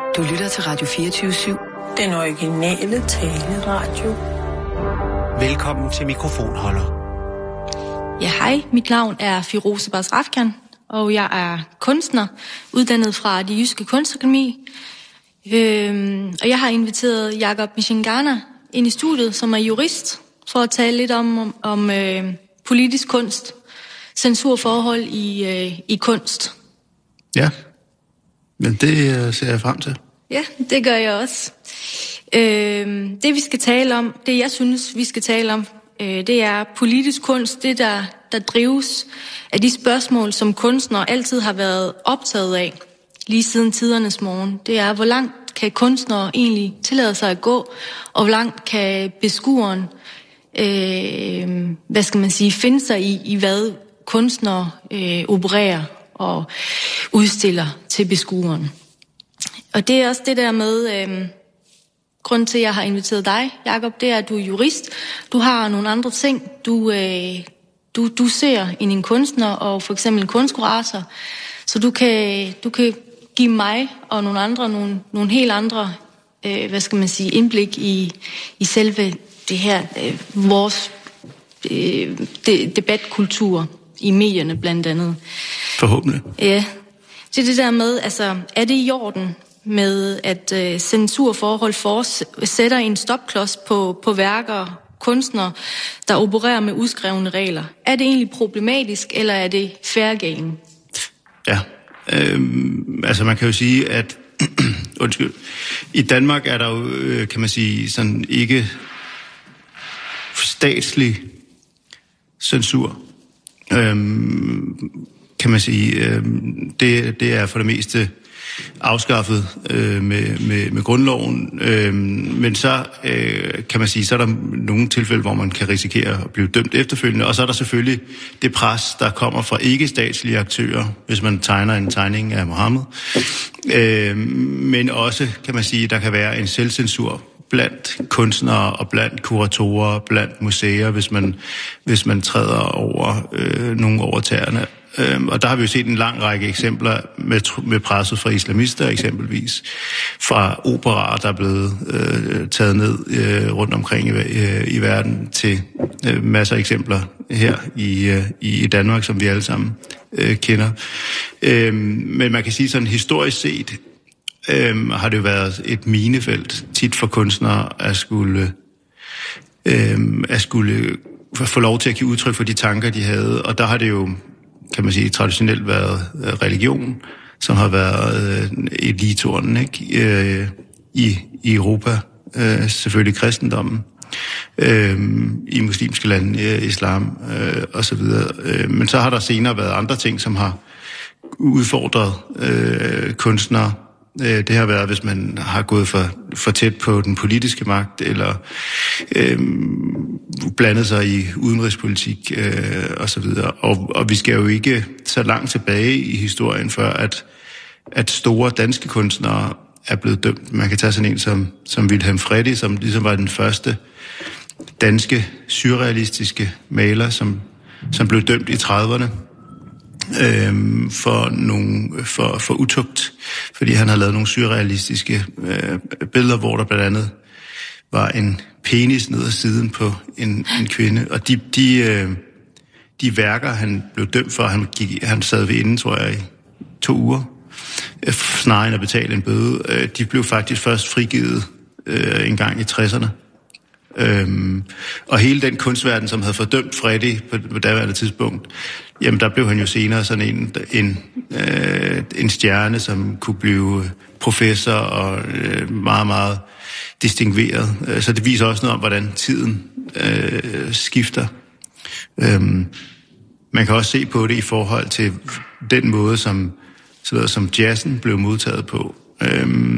Du lytter til Radio 24/7. Den originale taleradio. Velkommen til Mikrofonholder. Ja, hej. Mit navn er Firoze Basrafkan, og jeg er kunstner, uddannet fra det Jyske Kunstakademi. Og jeg har inviteret Jacob Mchangana ind i studiet, som er jurist, for at tale lidt om politisk kunst, censurforhold i kunst. Ja, men det ser jeg frem til. Ja, det gør jeg også. Det vi skal tale om, det jeg synes, vi skal tale om, det er politisk kunst, det der drives af de spørgsmål, som kunstnere altid har været optaget af, lige siden tidernes morgen. Det er, hvor langt kan kunstnere egentlig tillade sig at gå, og hvor langt kan beskueren, finde sig i hvad kunstnere opererer og udstiller til beskueren. Og det er også det der med, grunden til, at jeg har inviteret dig, Jacob, det er, at du er jurist. Du har nogle andre ting, du ser i en kunstner, og for eksempel en kunstkurator. Så du kan give mig og nogle andre nogle helt andre, indblik i selve det her, vores debatkultur i medierne blandt andet. Forhåbentlig. Ja, det er det der med, altså, er det i orden med, at censurforhold sætter en stopklods på værker, kunstnere, der opererer med udskrevne regler? Er det egentlig problematisk, eller er det fair game? Ja, man kan jo sige, at i Danmark er der jo, kan man sige, sådan ikke statslig censur. Kan man sige, det er for det meste afskaffet med grundloven, men så kan man sige, så er der nogle tilfælde, hvor man kan risikere at blive dømt efterfølgende, og så er der selvfølgelig det pres, der kommer fra ikke-statslige aktører, hvis man tegner en tegning af Mohammed, men også, kan man sige, der kan være en selvcensur blandt kunstnere og blandt kuratorer, blandt museer, hvis man træder over nogle over tæerne. Og der har vi jo set en lang række eksempler med presset fra islamister, eksempelvis fra operaer, der er blevet taget ned rundt omkring i verden, til masser af eksempler her i Danmark, som vi alle sammen kender. Men man kan sige sådan historisk set, har det jo været et minefelt tit for kunstnere at skulle få lov til at give udtryk for de tanker, de havde. Og der har det jo, kan man sige, traditionelt været religion, som har været elitoren, ikke? I Europa, selvfølgelig kristendommen, i muslimske lande, islam og så videre. Men så har der senere været andre ting, som har udfordret kunstnere. Det har været, hvis man har gået for tæt på den politiske magt, eller blandet sig i udenrigspolitik og så videre. Og vi skal jo ikke så langt tilbage i historien, før at store danske kunstnere er blevet dømt. Man kan tage sådan en som Wilhelm Freddy, som ligesom var den første danske surrealistiske maler, som blev dømt i 30'erne. For utugt, fordi han har lavet nogle surrealistiske billeder, hvor der blandt andet var en penis ned ad siden på en kvinde, og de værker, han blev dømt for, han sad ved inden, tror jeg, i 2 uger, snarere end at betale en bøde, de blev faktisk først frigivet en gang i 60'erne. Og hele den kunstverden, som havde fordømt Freddy på daværende tidspunkt, jamen der blev han jo senere sådan en stjerne, som kunne blive professor og meget, meget distingueret. Så det viser også noget om, hvordan tiden skifter. Man kan også se på det i forhold til den måde, som jazzen blev modtaget på.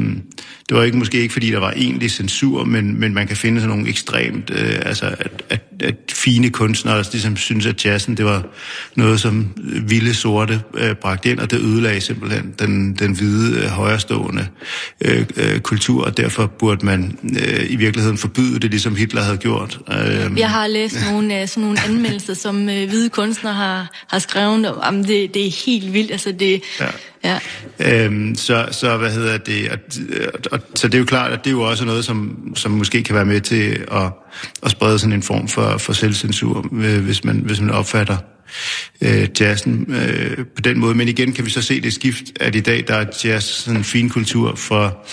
Det var måske ikke, fordi der var egentlig censur, men man kan finde sådan nogle ekstremt, at fine kunstnere ligesom synes, at jazzen, det var noget, som vilde sorte bragte ind, og det ødelagde simpelthen den hvide, højrestående kultur, og derfor burde man i virkeligheden forbyde det, ligesom Hitler havde gjort. Jeg har læst sådan nogle anmeldelser, som hvide kunstnere har skrevet om. Det er helt vildt, altså det... Ja. Så hvad hedder det? Så det er jo klart, at det er jo også noget, som måske kan være med til at sprede sådan en form for selvcensur, hvis man opfatter jazzen på den måde. Men igen kan vi så se det skift, at i dag der er jazz sådan en fin kultur for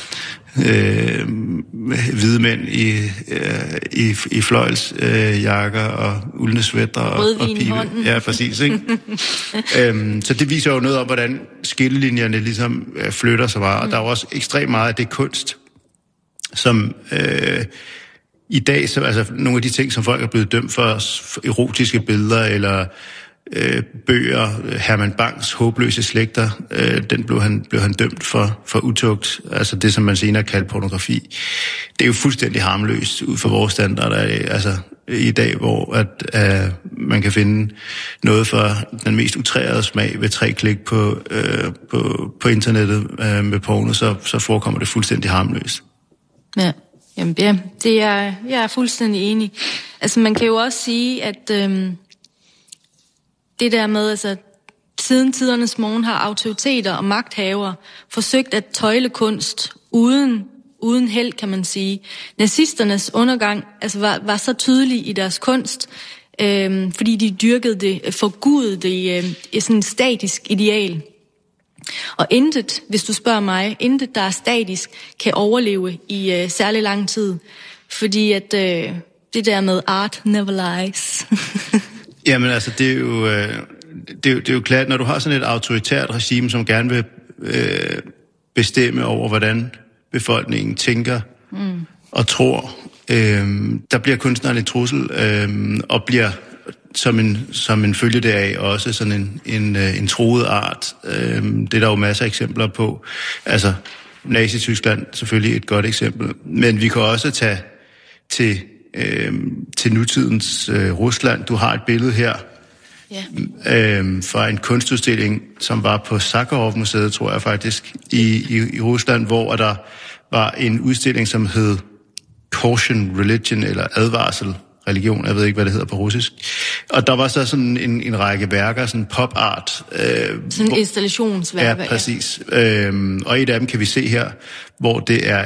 hvide mænd i fløjlsjakker og uldne sweater og pibe. Ja, præcis, ikke? Så det viser jo noget om, hvordan skillelinjerne ligesom flytter sig meget. Og der er jo også ekstremt meget af det kunst, som i dag, så, altså nogle af de ting, som folk er blevet dømt for erotiske billeder eller bøger, Herman Bangs Håbløse slægter, den blev han dømt for utugt, altså det, som man senere kaldte pornografi. Det er jo fuldstændig harmløst ud fra vores standarder, altså i dag, hvor at man kan finde noget for den mest utrærede smag ved 3 klik på internettet med porno, så forekommer det fuldstændig harmløst. Ja, jamen jeg er fuldstændig enig. Altså man kan jo også sige, at det der med, altså siden tidernes morgen har autoriteter og magthavere forsøgt at tøjle kunst uden held, kan man sige. Nazisternes undergang altså var så tydelig i deres kunst, fordi de dyrkede det, forgudede det i sådan et statisk ideal. Og intet, hvis du spørger mig, intet der er statisk, kan overleve i særlig lang tid. Fordi at det der med art never lies. Jamen altså, det er jo klart, når du har sådan et autoritært regime, som gerne vil bestemme over, hvordan befolkningen tænker og tror, der bliver kunstneren en trussel, og bliver som en følge deraf også sådan en truet art. Det er der jo masser af eksempler på. Altså, Nazi-Tyskland selvfølgelig et godt eksempel. Men vi kan også tage til nutidens Rusland. Du har et billede her fra en kunstudstilling, som var på Sakharov-museet, tror jeg faktisk, i Rusland, hvor der var en udstilling, som hed Caution Religion, eller advarsel religion, jeg ved ikke, hvad det hedder på russisk. Og der var så sådan en række værker, sådan pop-art. Sådan installationsværker. Ja, præcis. Ja. Og et af dem kan vi se her, hvor det er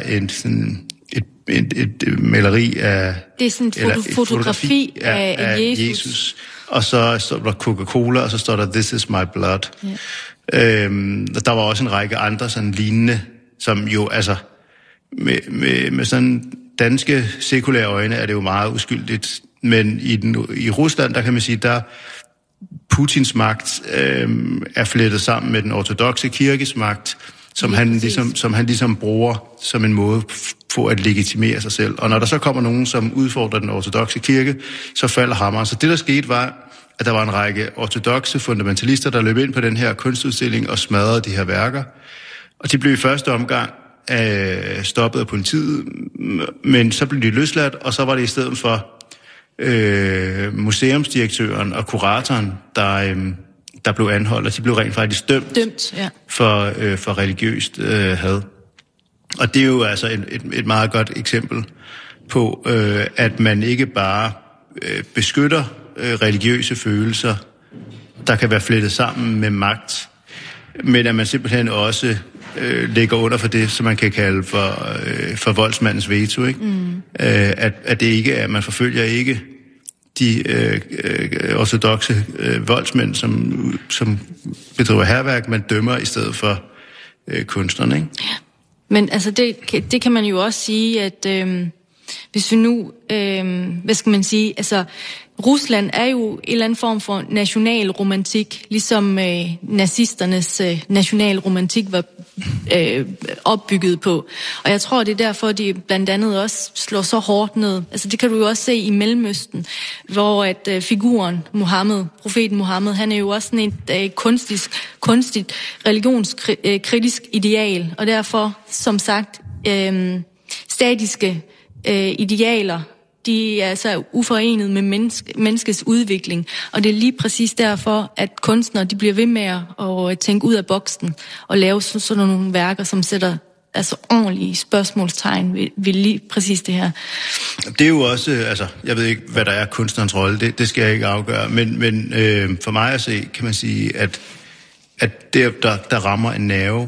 et maleri af... Det er sådan et fotografi af Jesus. Og så står der Coca-Cola, og så står der This is my blood. Ja. Der var også en række andre sådan lignende, som jo altså med sådan danske sekulære øjne er det jo meget uskyldigt. Men i Rusland, der kan man sige, der Putins magt er flettet sammen med den ortodokse kirkes magt, som han ligesom bruger som en måde for at legitimere sig selv. Og når der så kommer nogen, som udfordrer den ortodokse kirke, så falder hammeren. Så det, der skete, var, at der var en række ortodokse fundamentalister, der løb ind på den her kunstudstilling og smadrede de her værker. Og de blev i første omgang stoppet af politiet, men så blev de løsladt, og så var det i stedet for museumsdirektøren og kuratoren, der blev anholdt, og de blev rent faktisk dømt ja. for religiøst had. Og det er jo altså et meget godt eksempel på, at man ikke bare beskytter religiøse følelser, der kan være flettet sammen med magt, men at man simpelthen også ligger under for det, som man kan kalde for voldsmandens veto, ikke? At det ikke er, man forfølger ikke de ortodokse voldsmænd, som bedriver hærværk, man dømmer i stedet for kunstnerne, ikke? Ja. Men altså det kan man jo også sige, at hvis vi nu, hvad skal man sige, altså Rusland er jo en eller anden form for nationalromantik, ligesom nazisternes nationalromantik var opbygget på. Og jeg tror, det er derfor, de blandt andet også slår så hårdt ned. Altså det kan du jo også se i Mellemøsten, hvor at figuren Muhammed, profeten Muhammed, han er jo også sådan et kunstigt religionskritisk ideal. Og derfor, som sagt, statiske idealer de er altså uforenet med menneskets udvikling. Og det er lige præcis derfor, at kunstnere de bliver ved med at tænke ud af boksen og lave sådan nogle værker, som sætter altså ordentlige spørgsmålstegn ved lige præcis det her. Det er jo også, altså, jeg ved ikke, hvad der er kunstnerens rolle, det skal jeg ikke afgøre, men for mig at se, kan man sige, at det, der rammer en nerve,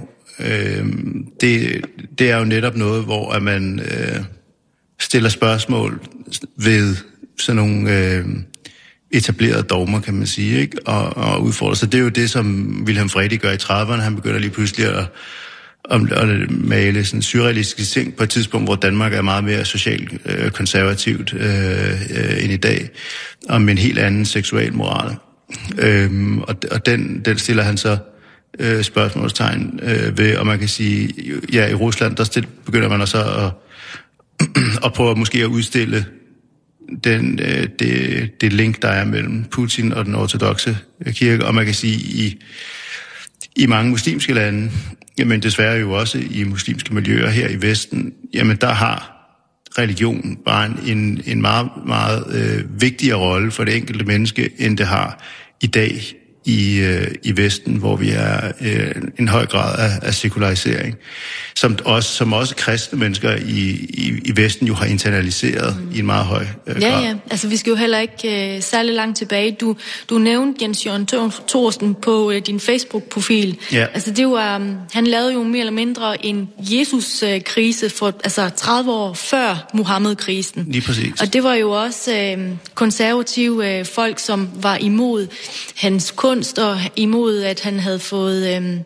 det er jo netop noget, hvor at man stiller spørgsmål ved sådan nogle etablerede dogmer, kan man sige, ikke? Og udfordrer. Så det er jo det, som Wilhelm Fredy gør i 30'erne. Han begynder lige pludselig at male sådan surrealistiske ting på et tidspunkt, hvor Danmark er meget mere socialt konservativt end i dag, og med en helt anden seksuel moral. Og den stiller han så spørgsmålstegn ved, og man kan sige, ja, i Rusland, der begynder man så at prøve måske at udstille det link, der er mellem Putin og den ortodokse kirke, og man kan sige, i mange muslimske lande, jamen desværre jo også i muslimske miljøer her i Vesten, jamen der har religion bare en meget, meget vigtigere rolle for det enkelte menneske, end det har i dag i Vesten, hvor vi er en høj grad af sekularisering, som også kristne mennesker i Vesten jo har internaliseret i en meget høj grad. Ja, altså vi skal jo heller ikke særlig langt tilbage. Du nævnte Jens Jørgen Thorsen på din Facebook-profil. Ja. Altså det var, han lavede jo mere eller mindre en Jesus-krise for 30 år før Muhammed-krisen. Lige præcis. Og det var jo også konservative folk, som var imod hans kunst og imod, at han havde fået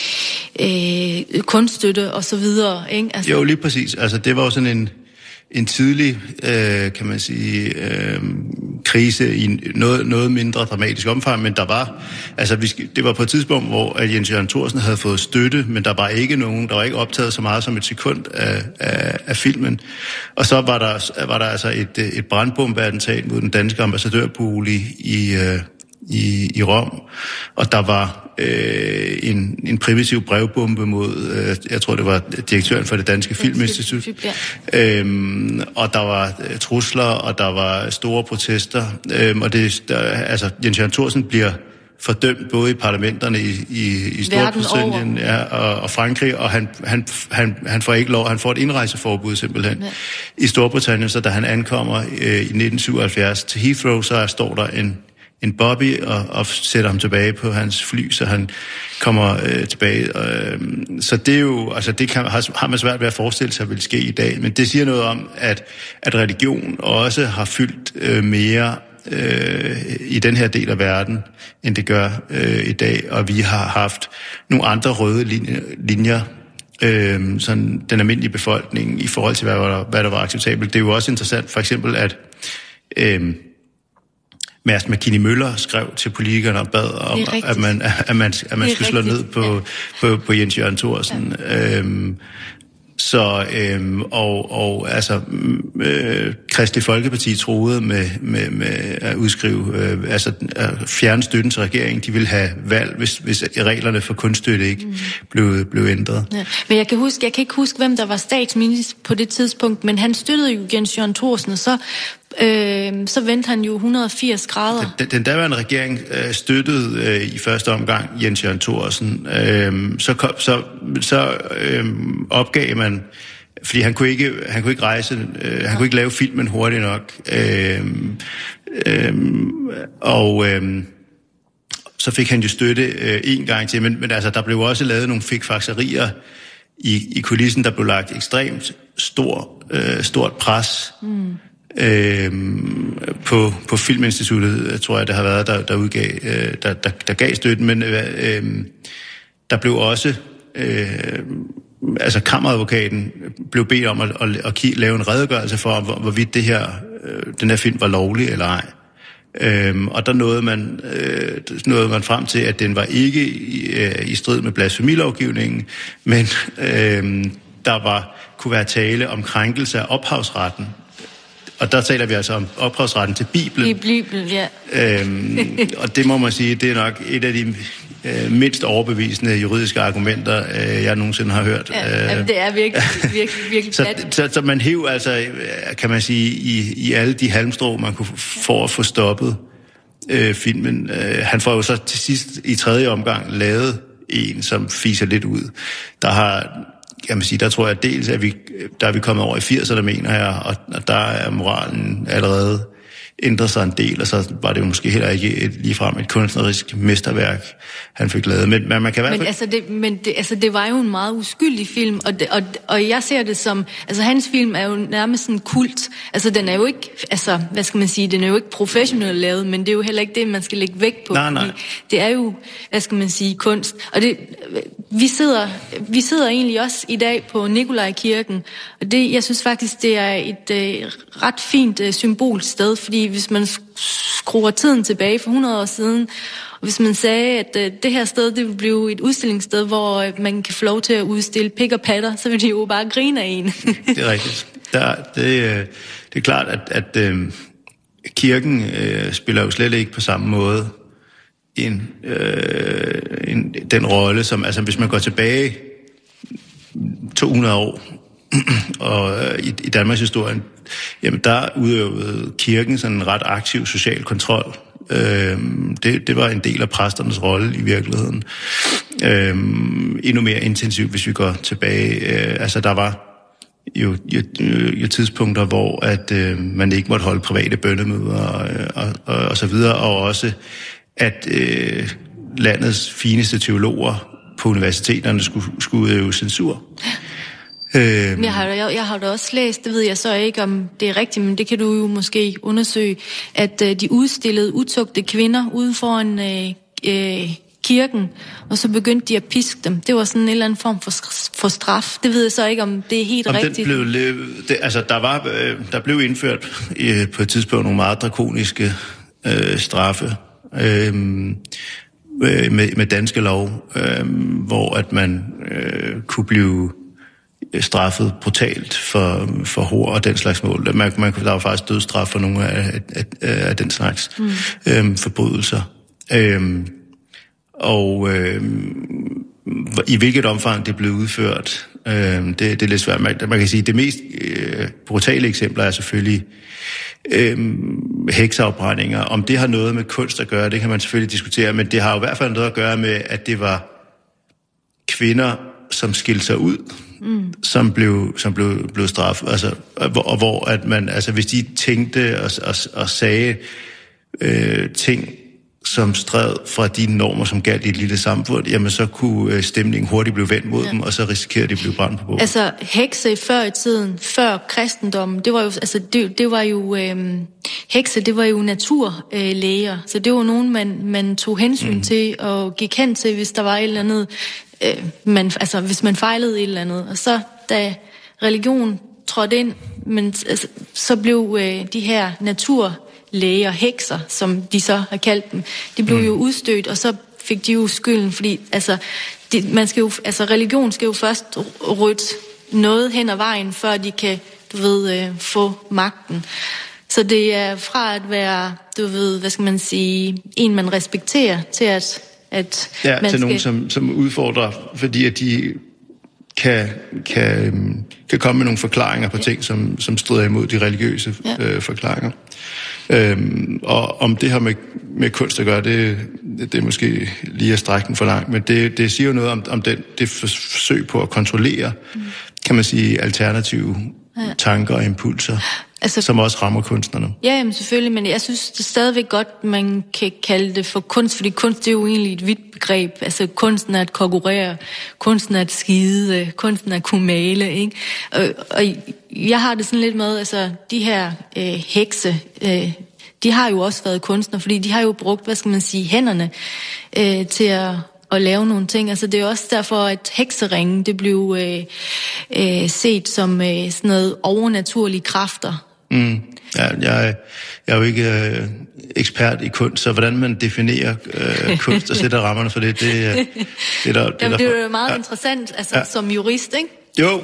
kunststøtte og så videre, ikke? Altså. Jo, lige præcis. Altså, det var jo sådan en tidlig, kan man sige, krise i noget mindre dramatisk omfang, men der var, altså det var på et tidspunkt, hvor Jens Jørgen Thorsen havde fået støtte, men der var ikke optaget så meget som et sekund af filmen. Og så var der altså et brandbombeattentat mod den danske ambassadørbolig i Rom, og der var en primitiv brevbombe mod, jeg tror det var direktøren for det danske filminstitut, og der var trusler, og der var store protester, og Jens Jørgen Thorsen bliver fordømt både i parlamenterne i Storbritannien og Frankrig, og han får ikke lov, han får et indrejseforbud simpelthen i Storbritannien, så da han ankommer i 1977 til Heathrow, så står der en Bobby og sætter ham tilbage på hans fly, så han kommer tilbage. Så det er jo, altså det har man svært ved at forestille sig vil ske i dag, men det siger noget om, at religion også har fyldt mere i den her del af verden, end det gør i dag, og vi har haft nogle andre røde linjer, sådan den almindelige befolkning i forhold til, hvad der var acceptabelt. Det er jo også interessant, for eksempel, at Mærsk McKinney Møller skrev til politikerne og bad om, at man skulle slå ned på Jens Jørgen Thorsen. Kristelig Folkeparti troede med at udskrive, at fjerne støtten til regeringen. De ville have valg, hvis reglerne for kunststøtte ikke blev ændret. Ja. Men jeg kan ikke huske, hvem der var statsminister på det tidspunkt, men han støttede jo Jens Jørgen Thorsen, og så vendte han jo 180 grader. Den daværende regering støttede i første omgang Jens Jørgen Thorsen. Så opgav man, fordi han kunne ikke rejse, han kunne ikke lave filmen hurtigt nok. Så fik han jo støtte en gang til, men altså der blev også lavet nogle fikfakserier i kulissen, der blev lagt ekstremt stort pres. På Filminstituttet, tror jeg, det har været, der gav støtten, men der blev også, kammeradvokaten blev bedt om at lave en redegørelse for, hvorvidt den her film var lovlig eller ej. Og der nåede man frem til, at den var ikke i strid med blasfemilovgivningen, men kunne være tale om krænkelse af ophavsretten. Og der taler vi altså om ophavsretten til Bibelen. I Bibelen, ja. Og det må man sige, det er nok et af de mindst overbevisende juridiske argumenter, jeg nogensinde har hørt. Ja, det er virkelig plat. Så man hæv altså, kan man sige, i alle de halmstrå, man kunne for at få stoppet filmen. Han får jo så til sidst i tredje omgang lavet en, som fiser lidt ud. Der tror jeg dels, at der er vi kommet over i 80'erne, mener jeg, og der er moralen allerede ændret sig en del, og så var det jo måske heller ikke ligefrem et kunstnerisk mesterværk, han fik lavet. Men man kan i hvert fald... det var jo en meget uskyldig film, og jeg ser det som... Altså, hans film er jo nærmest en kult. Altså, den er jo ikke... Altså, hvad skal man sige? Den er jo ikke professionelt lavet, men det er jo heller ikke det, man skal lægge vægt på. Nej. Det er jo, hvad skal man sige, kunst. Og vi sidder egentlig også i dag på Nikolajkirken, og jeg synes faktisk, det er et ret fint symbolsk sted, fordi hvis man skruer tiden tilbage for 100 år siden, og hvis man sagde, at det her sted, det vil blive et udstillingssted, hvor man kan få lov til at udstille pik og patter, så vil de jo bare grine af en. Det er rigtigt. Det er klart, at kirken spiller jo slet ikke på samme måde den rolle, som, altså hvis man går tilbage 200 år, og i Danmarks historien, jamen der udøvede kirken sådan en ret aktiv social kontrol. Det var en del af præsternes rolle i virkeligheden. Endnu mere intensivt, hvis vi går tilbage. Altså der var jo tidspunkter, hvor at man ikke måtte holde private bønnemøder og så videre, og også at landets fineste teologer på universiteterne skulle udøve censur. Jeg har da også læst, det ved jeg så ikke, om det er rigtigt, men det kan du jo måske undersøge, at de udstillede utugte kvinder ude foran kirken, og så begyndte de at piske dem. Det var sådan en eller anden form for straf. Det ved jeg så ikke, om det er helt rigtigt. Der blev indført på et tidspunkt nogle meget drakoniske straffe med danske lov, hvor at man kunne blive straffet brutalt for hor og den slags mål. Der var faktisk dødsstraf for nogle af den slags forbrydelser. I hvilket omfang det blev udført, det er lidt svært. Man kan sige, at det mest brutale eksempler er selvfølgelig hekseafbrændinger. Om det har noget med kunst at gøre, det kan man selvfølgelig diskutere, men det har jo i hvert fald noget at gøre med, at det var kvinder, som skilte sig ud, som blev straffet. Altså, og hvor at man, altså hvis de tænkte og sagde ting, som stred fra de normer, som galt i et lille samfund, jamen så kunne stemningen hurtigt blive vendt mod dem, og så risikerede de at blive brændt på bålet. Altså hekse før i tiden, før kristendommen, det var jo, altså det var jo hekse, det var jo naturlæger, så det var nogen, man tog hensyn til og gik hen til, hvis der var et eller andet, hvis man fejlede et eller andet. Og så da religion trådte ind, så blev de her naturlæger, hekser, som de så har kaldt dem, de blev jo udstødt, og så fik de jo skylden, fordi religion skal jo først rydde noget hen ad vejen, før de kan, få magten. Så det er fra at være, en man respekterer, til at man til nogen, som udfordrer, fordi at de kan komme med nogle forklaringer på ting, som strider imod de religiøse forklaringer. Og om det har med kunst at gøre, det er måske lige at strække den for langt, men det siger jo noget om det forsøg på at kontrollere, kan man sige, alternative tanker og impulser, som også rammer kunstnerne. Ja, jamen selvfølgelig, men jeg synes det stadigvæk godt, man kan kalde det for kunst, fordi kunst det er jo egentlig et vidt begreb. Altså kunsten er at konkurrere, kunsten er at skide, kunsten er at kunne male, ikke? Og jeg har det sådan lidt med, altså de her hekse, de har jo også været kunstnere, fordi de har jo brugt, hænderne til at lave nogle ting. Altså det er også derfor, at hekseringen, det blev set som sådan noget overnaturlige kræfter. Ja, jeg er jo ikke ekspert i kunst, så hvordan man definerer kunst og sætter rammerne for det, det er der. Jamen, det er jo meget interessant, som jurist, ikke? Jo.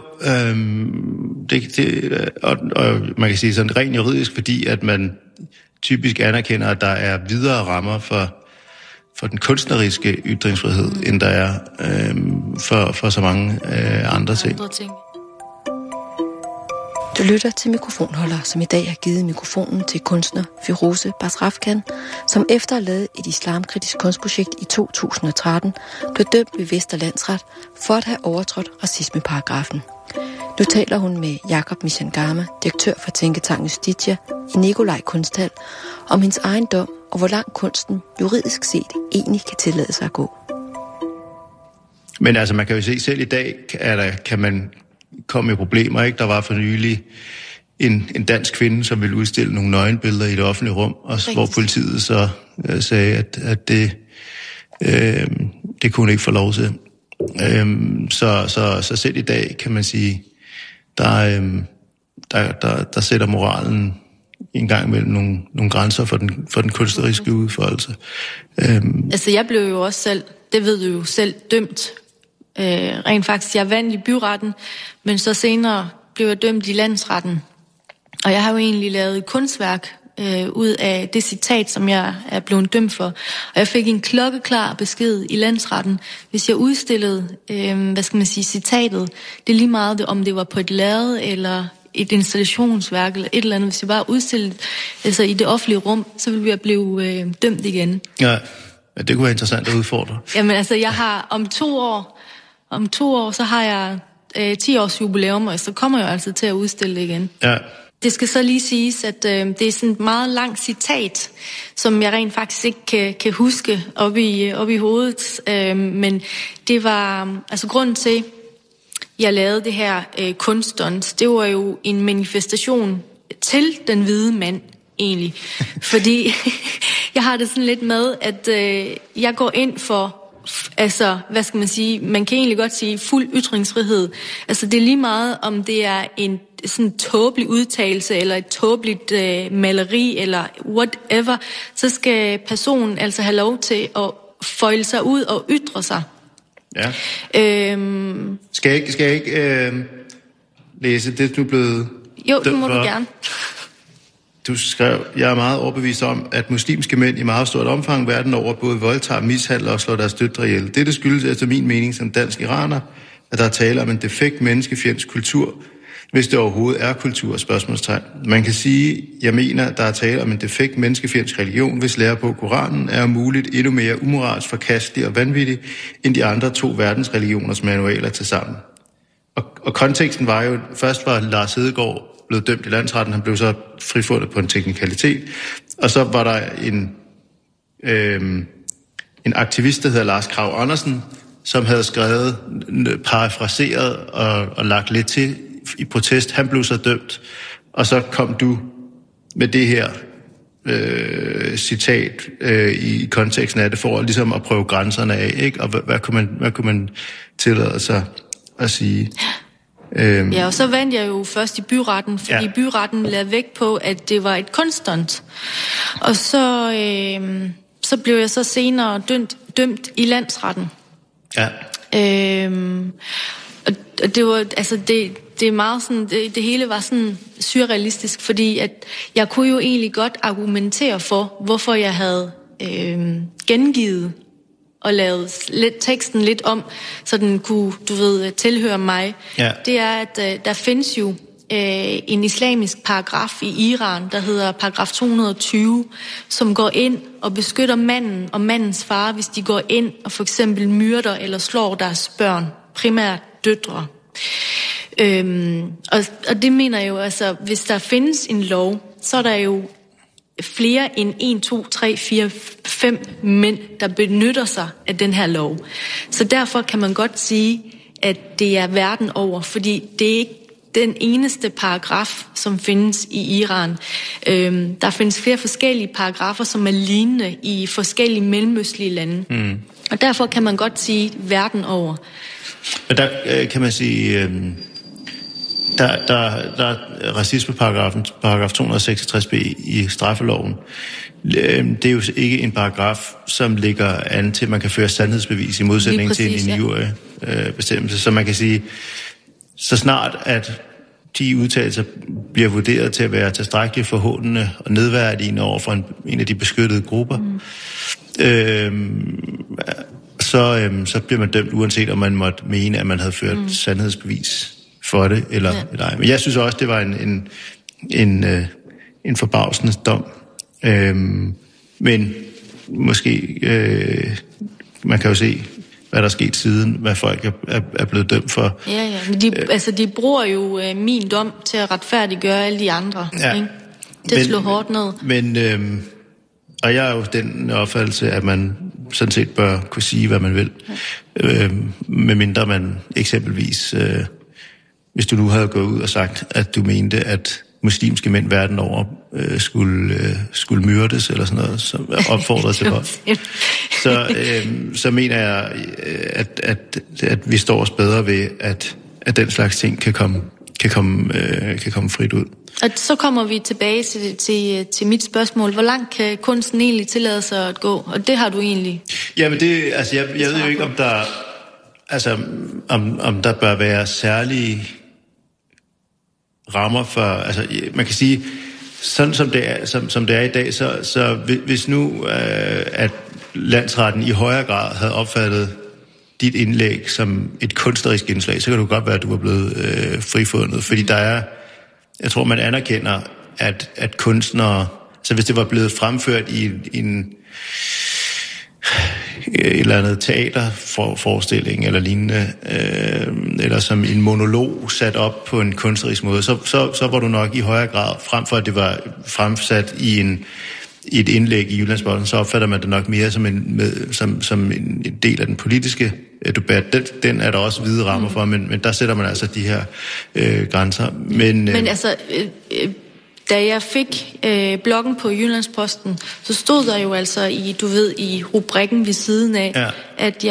Og man kan sige sådan rent juridisk, fordi at man typisk anerkender, at der er videre rammer for for den kunstneriske ytringsfrihed, end der er for så mange andre ting. Du lytter til Mikrofonholder, som i dag har givet mikrofonen til kunstner Firoze Bazrafkan, som efter at have lavet et islamkritisk kunstprojekt i 2013, blev dømt ved Vestre Landsret for at have overtrådt racismeparagrafen. Nu taler hun med Jakob Mishangama, direktør for Tænketanken Justitia i Nikolaj Kunsthal, om hendes egen dom og hvor langt kunsten juridisk set egentlig kan tillade sig at gå. Men altså, man kan jo se, selv i dag kan man komme i problemer, ikke? Der var for nylig en dansk kvinde, som ville udstille nogle nøgenbilleder i det offentlige rum, og hvor politiet så sagde, at det kunne hun ikke få lov til. Så selv i dag kan man sige, der sætter moralen en gang imellem nogle grænser for den kunstneriske udfoldelse. Altså jeg blev jo også selv, det ved du jo selv, dømt. Rent faktisk, jeg vandt i byretten, men så senere blev jeg dømt i landsretten. Og jeg har jo egentlig lavet et kunstværk ud af det citat, som jeg er blevet dømt for. Og jeg fik en klokkeklar besked i landsretten, hvis jeg udstillede, citatet. Det er lige meget, om det var på et lærred eller et installationsværk eller et eller andet. Hvis jeg bare udstillede altså i det offentlige rum, så ville jeg blive dømt igen. Ja, det kunne være interessant at udfordre. Jamen altså, jeg har om to år, så har jeg 10 års jubilæum, og så kommer jeg jo altså til at udstille det igen. Ja. Det skal så lige siges, at det er sådan et meget langt citat, som jeg rent faktisk ikke kan huske op i hovedet. Men det var, altså grunden til, jeg lavede det her kunststunt, det var jo en manifestation til den hvide mand, egentlig. Fordi jeg har det sådan lidt med, at jeg går ind for, altså, man kan egentlig godt sige fuld ytringsfrihed. Altså, det er lige meget, om det er en sådan tåbelig udtalelse, eller et tåbeligt maleri, eller whatever, så skal personen altså have lov til at folde sig ud og ytre sig. Ja. Skal jeg ikke læse det, du er blevet... Jo, det må du gerne. Du skrev, jeg er meget overbevist om, at muslimske mænd i meget stort omfang verden over både voldtager, mishandler og slår deres døtre ihjel. Dette skyldes efter min mening som dansk iraner, at der er tale om en defekt menneskefjendsk kultur, hvis det overhovedet er kultur, spørgsmålstegn. Man kan sige, jeg mener, at der er tale om en defekt menneskefjendsk religion, hvis lære på Koranen er muligt endnu mere umoralsk, forkastelig og vanvittig end de andre 2 verdensreligioners manualer til sammen. Og konteksten var jo, først var Lars Hedegaard blevet dømt i landsretten, han blev så frifundet på en teknikalitet, og så var der en aktivist, der hedder Lars Krag Andersen, som havde skrevet, parafraseret og lagt lidt til i protest. Han blev så dømt, og så kom du med det her citat i konteksten af det, for ligesom at prøve grænserne af, ikke? Og hvad kunne man tillade sig at sige? Ja, og så vandt jeg jo først i byretten, fordi byretten lagde vægt på, at det var et kunststunt. Og så blev jeg så senere dømt i landsretten. Ja. Og det var, altså det er meget sådan, det hele var sådan surrealistisk, fordi at jeg kunne jo egentlig godt argumentere for, hvorfor jeg havde gengivet og lavet teksten lidt om, så den kunne, tilhøre mig. Ja. Det er, at der findes jo en islamisk paragraf i Iran, der hedder paragraf 220, som går ind og beskytter manden og mandens far, hvis de går ind og for eksempel myrder eller slår deres børn, primært døtre. Og det mener jeg jo, altså, hvis der findes en lov, så er der jo flere end 1, 2, 3, 4, 5 mænd, der benytter sig af den her lov. Så derfor kan man godt sige, at det er verden over, fordi det er ikke den eneste paragraf, som findes i Iran. Der findes flere forskellige paragrafer, som er lignende i forskellige mellemøstlige lande. Mm. Og derfor kan man godt sige verden over. Men der kan man sige... Der er racismeparagrafen, paragraf 266b i straffeloven. Det er jo ikke en paragraf, som ligger an til, at man kan føre sandhedsbevis i modsætning præcis, til en injurie bestemmelse. Så man kan sige, så snart at de udtalelser bliver vurderet til at være tilstrækkeligt forhåndende og nedværdigende over for en af de beskyttede grupper, så bliver man dømt, uanset om man måtte mene, at man havde ført sandhedsbevis for det, eller ej. Men jeg synes også, det var en forbavsende dom. Men måske, man kan jo se, hvad der er sket siden, hvad folk er blevet dømt for. Ja. Men de bruger jo min dom til at retfærdiggøre alle de andre. Ja. Ikke? Det slår hårdt ned. Men, og jeg er jo den opfattelse, at man sådan set bør kunne sige, hvad man vil. Medmindre man eksempelvis, hvis du nu havde gået ud og sagt, at du mente, at muslimske mænd verden over skulle myrdes, eller sådan noget, som opfordret til vold. Så mener jeg, at vi står os bedre ved, at den slags ting kan komme frit ud. Og så kommer vi tilbage til mit spørgsmål. Hvor langt kan kunsten egentlig tillade sig at gå? Og det har du egentlig... Jamen det, altså jeg ved jo ikke, om der bør være særlige rammer for... Altså man kan sige, sådan som det er i dag, så hvis nu at landsretten i højere grad havde opfattet dit indlæg som et kunstnerisk indslag, så kan det godt være, at du var blevet frifundet. Fordi der er... Jeg tror, man anerkender, at kunstnere... Så hvis det var blevet fremført i et eller andet teaterforestilling eller lignende, eller som en monolog sat op på en kunstnerisk måde, så var du nok i højere grad, frem for at det var fremsat i et indlæg i Jyllandsposten, så opfatter man det nok mere som en del af den politiske debat. Den er der også hvide rammer for, men der sætter man altså de her grænser. Men altså, da jeg fik bloggen på Jyllandsposten, så stod der jo altså i rubrikken ved siden af, at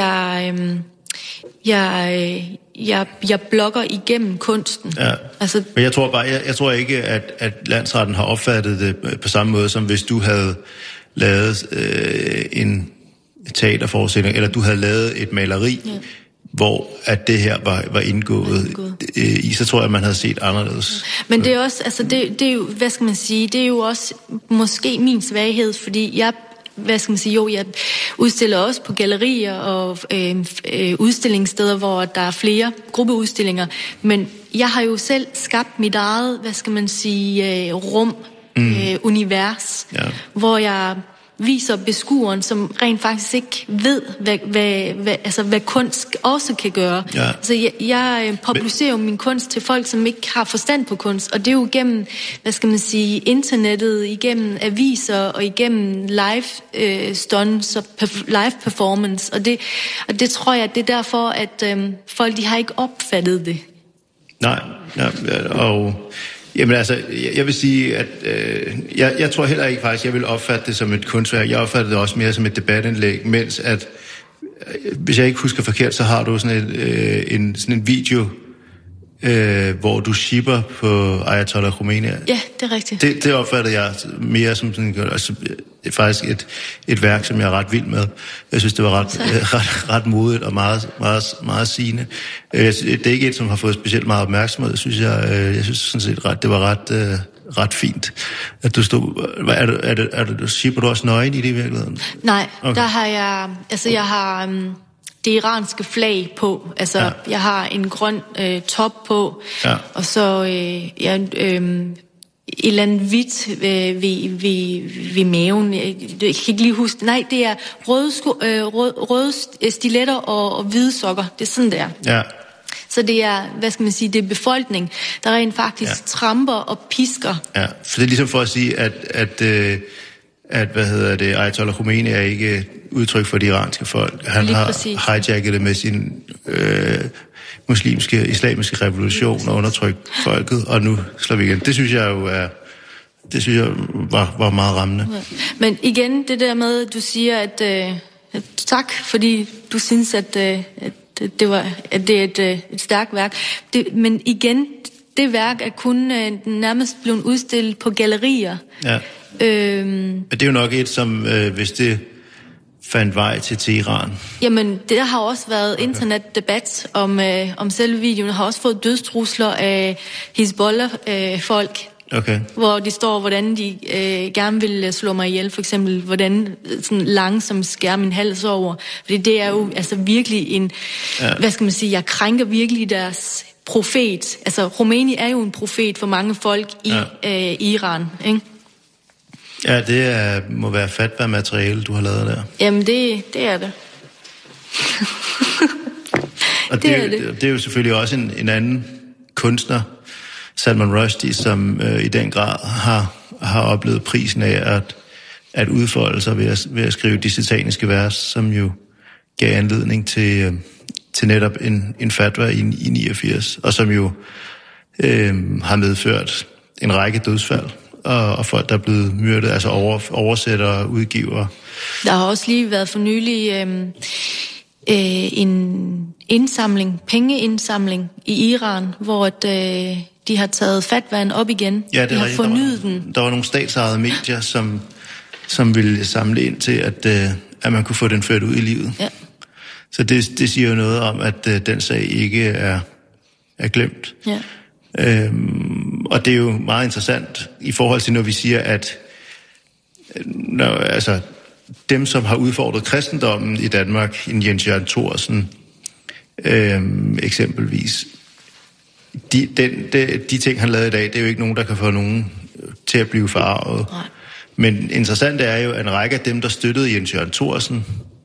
jeg blogger igennem kunsten. Ja. Altså, men jeg tror ikke, at landsretten har opfattet det på samme måde, som hvis du havde lavet en teaterforestilling, eller du havde lavet et maleri, hvor at det her var indgået i, så tror jeg, at man havde set anderledes. Men det er også, altså det er jo, hvad skal man sige, det er jo også måske min svaghed, fordi jeg udstiller også på gallerier og udstillingssteder, hvor der er flere gruppeudstillinger, men jeg har jo selv skabt mit eget, rum, univers, hvor jeg viser beskueren, som rent faktisk ikke ved, hvad kunst også kan gøre. Ja. Altså, jeg publicerer jo min kunst til folk, som ikke har forstand på kunst, og det er jo igennem, internettet, igennem aviser og igennem live stunts og live performance, og det tror jeg, det er derfor, at folk, de har ikke opfattet det. Nej, og... Jamen altså, jeg vil sige, at jeg tror heller ikke faktisk, jeg vil opfatte det som et kunstværk. Jeg opfatter det også mere som et debatindlæg, mens at, hvis jeg ikke husker forkert, så har du sådan en video, hvor du shipper på Ayatollah Khomeini. Ja, det er rigtigt. Det opfatter jeg mere som sådan, altså, faktisk et værk, som jeg er ret vild med. Jeg synes, det var ret modigt og meget, meget, meget sigende. Det er ikke et, som har fået specielt meget opmærksomhed, synes jeg. Jeg synes sådan set, det var ret fint, at du stod... Shipper du også nøgen i det i virkeligheden? Nej, okay. Der har jeg har det iranske flag på. Altså, jeg har en grøn top på, og så et eller andet hvidt ved maven. Jeg kan ikke lige huske. Nej, det er røde stiletter og hvide sokker. Det er sådan, der. Ja. Så det er, det er befolkning, der rent faktisk tramper og pisker. Ja, for det er ligesom for at sige, at Ayatollah Khomeini er ikke udtryk for det iranske folk. Han har hijacket det med sin islamiske revolution og undertrykt folket, og nu slår vi igen. Det synes jeg jo var meget rammende. Ja. Men igen, det der med, du siger, at tak, fordi du synes, at det er et stærkt værk. Men igen, det værk er kun nærmest blevet udstillet på gallerier. Ja. Men det er jo nok et, som hvis det fandt vej til Teheran. Jamen, der har også været internetdebat om selve videoen. Der har også fået dødstrusler af Hizbollah-folk. Okay. Hvor de står, hvordan de gerne vil slå mig ihjel, for eksempel, hvordan sådan langsomt skærer min hals over. Fordi det er jo altså virkelig en, hvad skal man sige, jeg krænker virkelig deres profet. Altså, Khomeini er jo en profet for mange folk i Iran, ikke? Ja, det må være fatwa-materiale, du har lavet der. Jamen, det er det. Og det er jo selvfølgelig også en anden kunstner, Salman Rushdie, som i den grad har oplevet prisen af at udfolde sig ved at skrive de sataniske vers, som jo gav anledning til netop en fatwa i 89, og som jo har medført en række dødsfald, og folk, der er blevet myrdet, altså oversættere, udgivere. Der har også lige været for nylig en pengeindsamling i Iran, hvor de har taget fatwaen op igen. Ja, det de har fornyet den. Der var nogle statsejede medier, som ville samle ind til, at man kunne få den ført ud i livet. Ja. Så det siger jo noget om, at den sag ikke er glemt. Ja. Og det er jo meget interessant i forhold til, når vi siger, at dem, som har udfordret kristendommen i Danmark, en Jens Jørgen Thorsen eksempelvis, de ting, han lavede i dag, det er jo ikke nogen, der kan få nogen til at blive forarvet. Nej. Men interessant er jo, at en række af dem, der støttede Jens Jørgen Thorsen,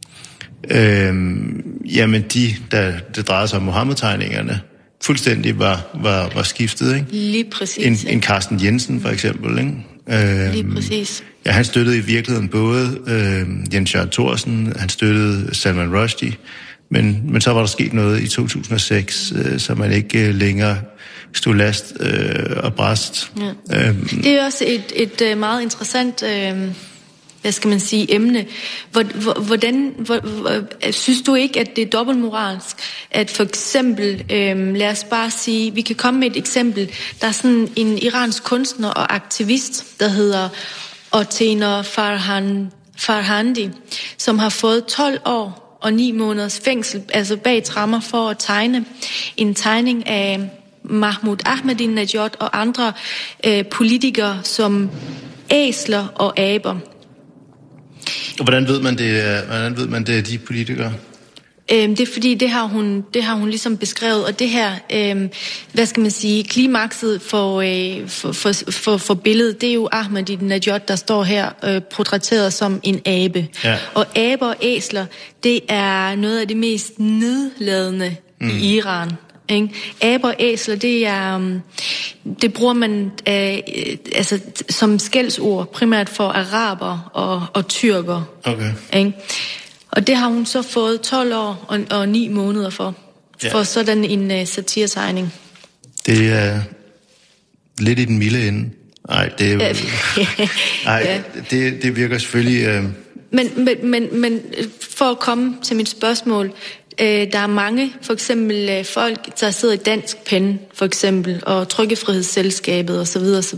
jamen det drejede sig om Mohammed-tegningerne, fuldstændig var skiftet, ikke? Lige præcis. En Carsten Jensen, for eksempel, ikke? Lige præcis. Ja, han støttede i virkeligheden både Jens Jørgen Thorsen, han støttede Salman Rushdie, men så var der sket noget i 2006, så man ikke længere stod last og bræst. Ja. Det er også et meget interessant, hvad skal man sige, emne. Hvordan synes du ikke, at det er dobbeltmoralsk, at for eksempel, lad os bare sige, vi kan komme med et eksempel, der er sådan en iransk kunstner og aktivist, der hedder Ortener Farhandi, som har fået 12 år og 9 måneders fængsel, altså bag tremmer, for at tegne en tegning af Mahmoud Ahmadinejad og andre politikere som æsler og aber. Hvordan ved man det er de politikere? Det er fordi, det har hun ligesom beskrevet, og det her, hvad skal man sige, klimakset for billedet, det er jo Ahmadinejad, der står her portrætteret som en abe. Ja. Og aber og æsler, det er noget af det mest nedladende i Iran. Ikke? Aber og æsler, det bruger man altså som skældsord primært for araber og tyrker. Okay. Ikke? Og det har hun så fået 12 år og 9 måneder for sådan en satiretegning. Det er lidt i den milde ende. Nej, det er det virker selvfølgelig. Men for at komme til mit spørgsmål, der er mange, for eksempel folk, der sidder i Dansk Pen, for eksempel, og Trykkefrihedsselskabet osv. osv.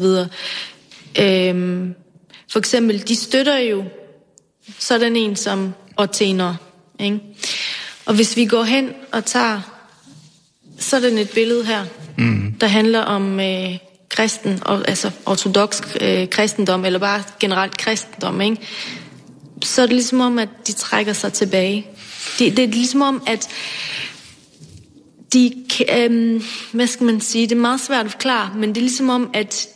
For eksempel, de støtter jo sådan en som Ortener, ikke? Og hvis vi går hen og tager sådan et billede her, der handler om kristen, altså ortodoks kristendom, eller bare generelt kristendom, ikke? Så er det ligesom om, at de trækker sig tilbage. Det er ligesom om, at de, hvad skal man sige, det er meget svært at forklare, men det er ligesom om, at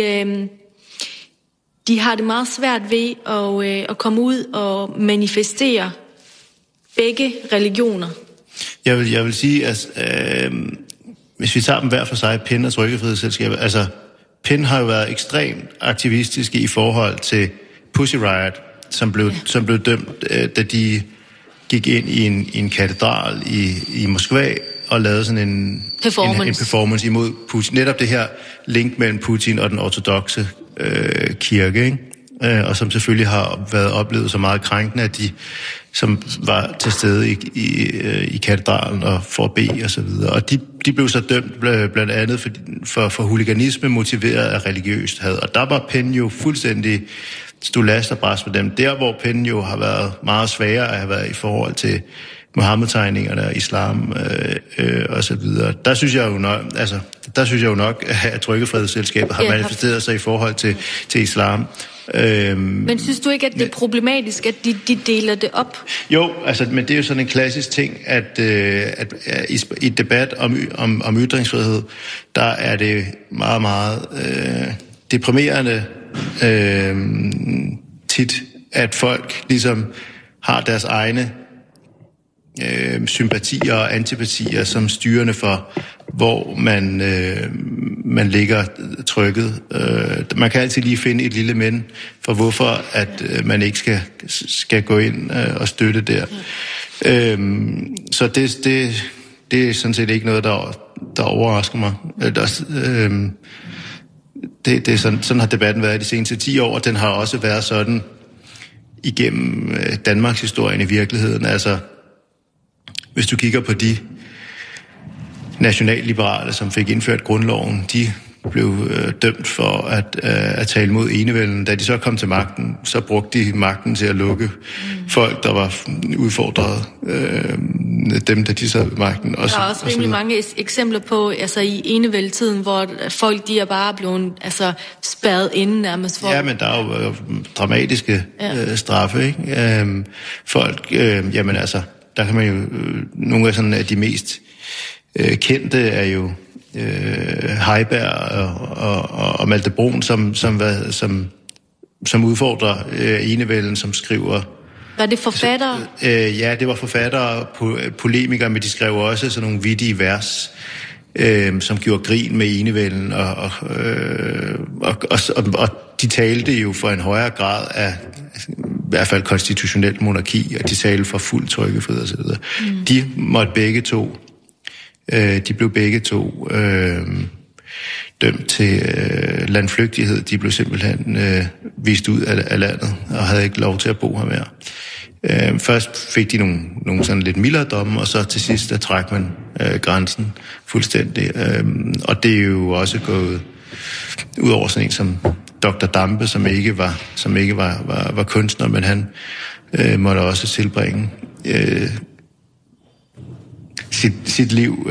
de har det meget svært ved at komme ud og manifestere begge religioner. Jeg vil sige, at hvis vi tager dem hver for sig, PEN og Trykkefrihedsselskabet, altså PEN har jo været ekstremt aktivistiske i forhold til Pussy Riot, som blev dømt, da de gik ind i en katedral i Moskva og lavede sådan en performance imod Putin. Netop det her link mellem Putin og den ortodokse kirke, ikke? Og som selvfølgelig har været oplevet så meget krænkende, at de, som var til stede i katedralen og for at bede og så videre. Og de blev så dømt blandt andet for huliganisme motiveret af religiøst had. Og der var PEN jo fuldstændig stod last og bræst med dem. Der, hvor PEN jo har været meget sværere at have været i forhold til Mohammed-tegningerne og islam og så videre. Der synes jeg jo, der synes jeg jo nok, at Trykkefrihedsselskabet har manifesteret sig i forhold til islam. Men synes du ikke, at det er problematisk, at de deler det op? Jo, altså, men det er jo sådan en klassisk ting, at i debat om ytringsfrihed, der er det meget, meget deprimerende tit, at folk ligesom har deres egne sympatier og antipatier som styrende for, hvor man ligger trykket. Man kan altid lige finde et lille men for, hvorfor at man ikke skal gå ind og støtte der. Så det er sådan set ikke noget, der overrasker mig. Det er sådan har debatten været de seneste 10 år, og den har også været sådan igennem Danmarks historien i virkeligheden. Altså, hvis du kigger på de nationalliberale, som fik indført grundloven, de blev dømt for at tale mod enevælden. Da de så kom til magten, så brugte de magten til at lukke folk, der var udfordret, dem, der de sad ved magten. Der er også rimelig mange eksempler på, altså i enevældetiden, hvor folk, de er bare blevet spærret inde nærmest for. Ja, men der er jo dramatiske straffe, ikke? Folk, jamen altså, der kan man jo, nogle af sådan af de mest kendte er jo Heiberg og Malte Bruun, som udfordrer enevælden, som skriver. Var det forfattere? Ja, det var forfattere, polemikere, men de skrev også sådan nogle vittige vers, som gjorde grin med enevælden, og de talte jo for en højere grad af i hvert fald konstitutionelt monarki, og de talte for fuld trykkefrihed og så videre. De måtte begge to. De blev begge to dømt til landflygtighed. De blev simpelthen vist ud af landet og havde ikke lov til at bo her mere. Først fik de nogle sådan lidt mildere domme, og så til sidst der trak man grænsen fuldstændig. Og det er jo også gået ud over sådan en som Dr. Dampe, som ikke var kunstner, men han måtte også tilbringe sit liv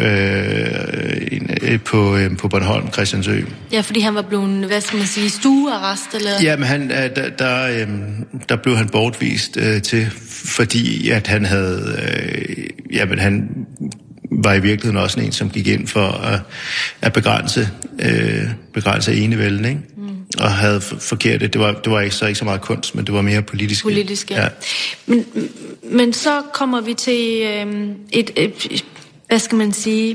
på Bornholm, Christiansø. Ja, fordi han var blevet, hvad skal man sige, stuearrest, eller? Ja, men der blev han bortvist til, fordi at han havde, han var i virkeligheden også en, som gik ind for at begrænse enevælden, ikke? Og havde forkert det. Det var ikke så meget kunst, men det var mere politisk. Politisk, ja. Men så kommer vi til et hvad skal man sige?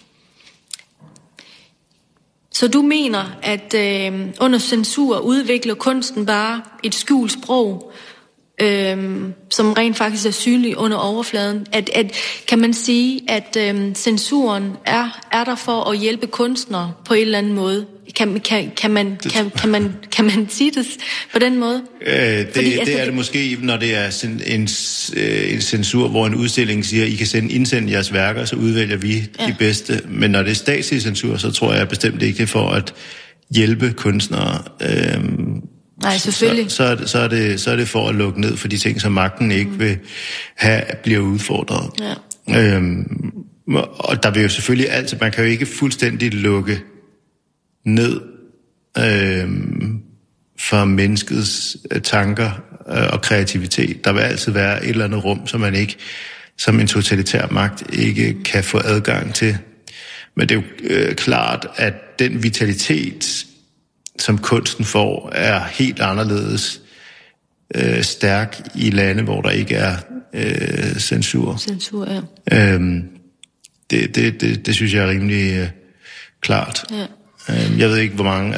Så du mener, at under censur udvikler kunsten bare et skjult sprog, som rent faktisk er synlig under overfladen? At kan man sige, at censuren er der for at hjælpe kunstnere på en eller anden måde? Kan man sige det på den måde? Det er det måske, når det er en censur, hvor en udstilling siger, I kan indsende jeres værker, så udvælger vi de bedste. Men når det er statslig censur, så tror jeg bestemt ikke, det er for at hjælpe kunstnere. Nej, selvfølgelig. Så er det for at lukke ned for de ting, som magten ikke vil have, bliver udfordret. Ja. Og der vil jo selvfølgelig altid, man kan jo ikke fuldstændig lukke ned for menneskets tanker og kreativitet. Der vil altid være et eller andet rum, som man ikke, som en totalitær magt, ikke kan få adgang til. Men det er jo klart, at den vitalitet, som kunsten får, er helt anderledes stærk i lande, hvor der ikke er censur. Censur, ja. Det synes jeg er rimelig klart. Ja. Jeg ved ikke, hvor mange,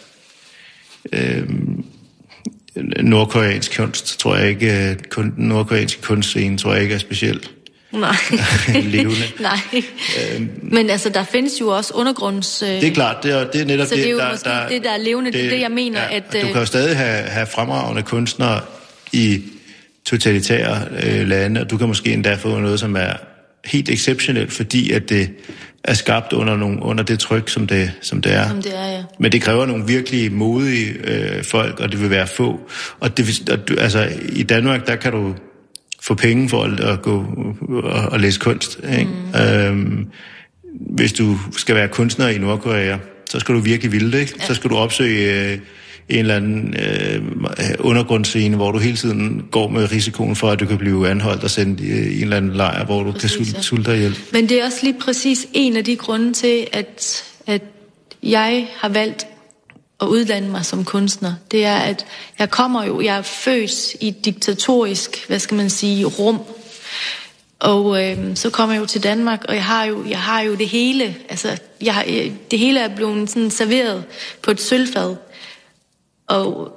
nordkoreansk kunst, tror jeg ikke, nordkoreansk kunstscene, tror jeg ikke er specielt levende. Nej. Men altså, der findes jo også undergrunds. Det er klart, det er netop så det. Så det er jo måske det, der er levende, det er det, jeg mener. Ja, at du kan jo stadig have fremragende kunstnere i totalitære lande, og du kan måske endda få noget, som er helt exceptionelt, fordi at det er skabt under det tryk, som det er. Som det er, ja. Men det kræver nogle virkelig modige folk, og det vil være få. Og i Danmark, der kan du få penge for at gå og læse kunst. Ikke? hvis du skal være kunstner i Nordkorea, så skal du virkelig ville det, ikke? Ja. Så skal du opsøge en eller anden undergrundsscene, hvor du hele tiden går med risikoen for, at du kan blive anholdt og sendt i en eller anden lejr, hvor du kan sulte dig ihjel. Men det er også lige præcis en af de grunde til, at jeg har valgt at uddanne mig som kunstner. Det er, at jeg er født i et diktatorisk, rum. Og så kommer jeg jo til Danmark, og jeg har jo det hele. Altså, det hele er blevet sådan serveret på et sølvfad. Og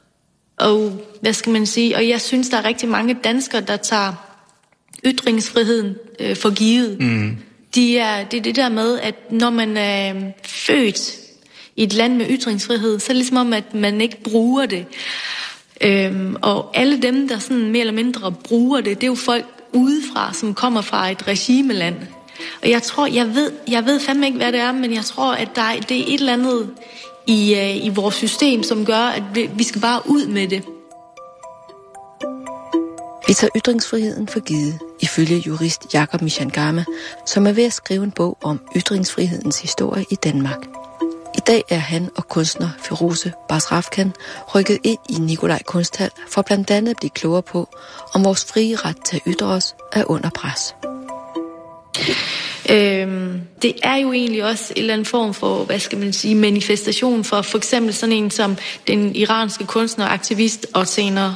og jeg synes, der er rigtig mange danskere, der tager ytringsfriheden for givet. Mm. Det er det der med, at når man er født i et land med ytringsfrihed, så er det ligesom om, at man ikke bruger det. Og alle dem, der sådan mere eller mindre bruger det, det er jo folk udefra, som kommer fra et regimeland. Og jeg ved fandme ikke, hvad det er, men jeg tror, at det er et eller andet i vores system, som gør, at vi skal bare ud med det. Vi tager ytringsfriheden for givet, ifølge jurist Jakob Mishangama, som er ved at skrive en bog om ytringsfrihedens historie i Danmark. I dag er han og kunstner Firoozeh Bazrafkan rykket ind i Nikolaj Kunsthal for blandt andet at blive klogere på, om vores frie ret til at ytre os er under pres. Det er jo egentlig også en eller anden form for, manifestation for eksempel sådan en som den iranske kunstner og aktivist og senere,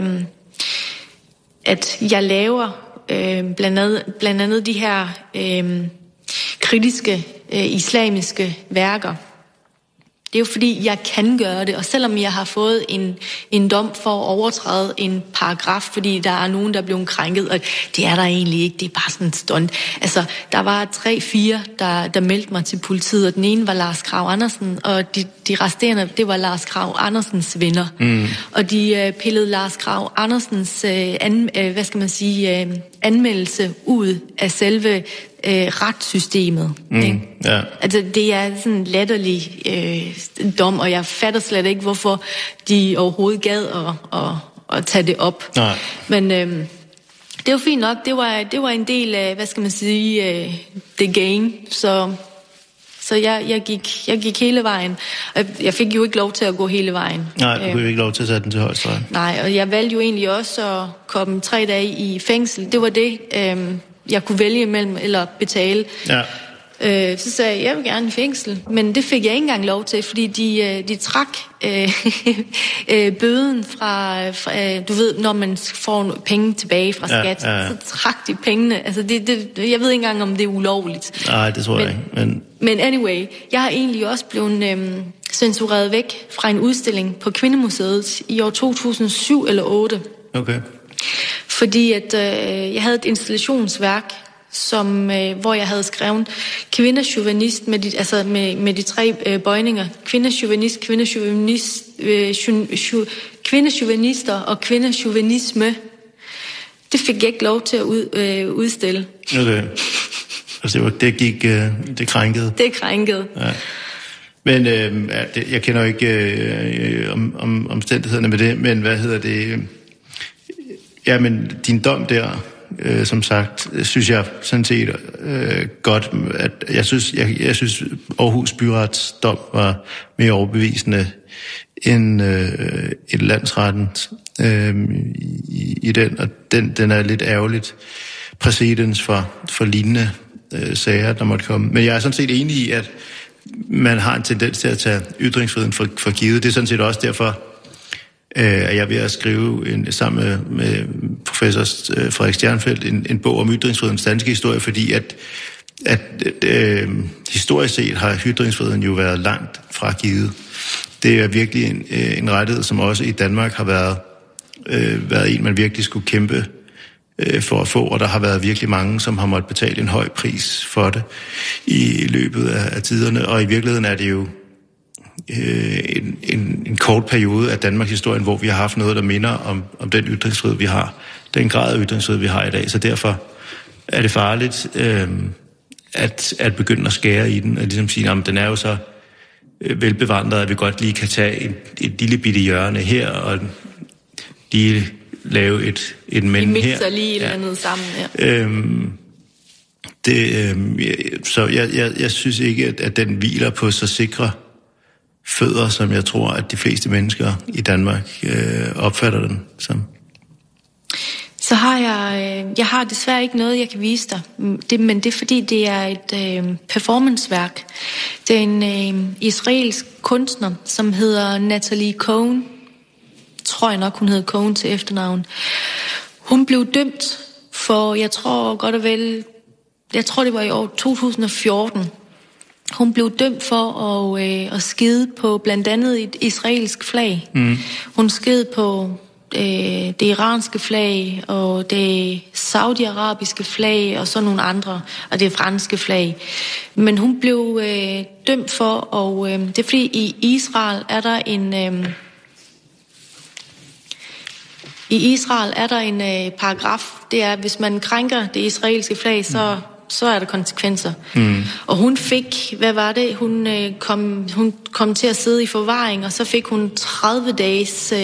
at jeg laver blandt andet de her kritiske islamiske værker. Det er jo fordi, jeg kan gøre det, og selvom jeg har fået en dom for at overtræde en paragraf, fordi der er nogen, der er blevet krænket, og det er der egentlig ikke, det er bare sådan en stunt. Altså, der var 3-4, der meldte mig til politiet, og den ene var Lars Krag Andersen, og de resterende, det var Lars Krag Andersens venner. Mm. Og de pillede Lars Krag Andersens anmeldelse ud af selve retssystemet. Ja. Altså, det er sådan en latterlig dom, og jeg fatter slet ikke, hvorfor de overhovedet gad at tage det op. Nej. Men det er jo fint nok. Det var en del af, the game. Så jeg gik hele vejen. Jeg fik jo ikke lov til at gå hele vejen. Nej, du fik ikke lov til at sætte den til højesteret. Nej, og jeg valgte jo egentlig også at komme 3 dage i fængsel. Det var det, jeg kunne vælge imellem eller betale. Ja. Så sagde jeg vil gerne i fængsel, men det fik jeg ikke engang lov til, fordi de trak bøden fra du ved, når man får penge tilbage fra skat, så trak de pengene. Altså jeg ved ikke engang, om det er ulovligt. Nej, det tror jeg ikke. Men anyway, jeg har egentlig også blevet censureret væk fra en udstilling på Kvindemuseet i år 2007 eller 8. Okay. Fordi at jeg havde et installationsværk, hvor jeg havde skrevet kvindechauvinist med de 3 bøjninger. Kvindechauvinister og kvindechauvinisme. Det fik jeg ikke lov til at udstille. Okay. Altså det krænkede. Det krænkede. Ja. Men jeg kender jo ikke omstændighederne med det, men hvad hedder det? Ja, men din dom der, som sagt, synes jeg sådan set godt, at jeg synes Aarhus Byrets dom var mere overbevisende end et landsrettens i den, og den er lidt ærgerligt præcedens for lignende sager, der måtte komme. Men jeg er sådan set enig i, at man har en tendens til at tage ytringsfriheden for givet. Det er sådan set også derfor, at jeg er ved at skrive sammen med professor Frederik Stjernfeldt en bog om ytringsfrihedens danske historie, fordi at historisk set har ytringsfriheden jo været langt fra givet. Det er virkelig en rettighed, som også i Danmark har været en, man virkelig skulle kæmpe for at få, og der har været virkelig mange, som har måttet betale en høj pris for det i løbet af tiderne, og i virkeligheden er det jo en kort periode af Danmarks historien, hvor vi har haft noget, der minder om den ytringsfrihed, vi har, den grad af ytringsfrihed, vi har i dag. Så derfor er det farligt at begynde at skære i den, og ligesom sige, at den er jo så velbevandret, at vi godt lige kan tage et lille bitte hjørne her, og lige lave et men her. Vi mixer lige et eller andet sammen, ja. Så jeg synes ikke, at den hviler på så sikre fødder, som jeg tror, at de fleste mennesker i Danmark opfatter den som. Så har jeg har desværre ikke noget, jeg kan vise dig. Men det er fordi, det er et performanceværk. Det er en israelsk kunstner, som hedder Natalie Cohen. Tror jeg nok, hun hedder Cohen til efternavn. Hun blev dømt for, jeg tror det var i år 2014. Hun blev dømt for at skide på blandt andet et israelsk flag. Hun sked på det iranske flag, og det saudiarabiske flag, og så nogle andre, og det franske flag. Men hun blev dømt for, og det er fordi i Israel er der en paragraf, det er, hvis man krænker det israelske flag, så er der konsekvenser. Og hun fik, hvad var det? Hun kom til at sidde i forvaring, og så fik hun 30 dages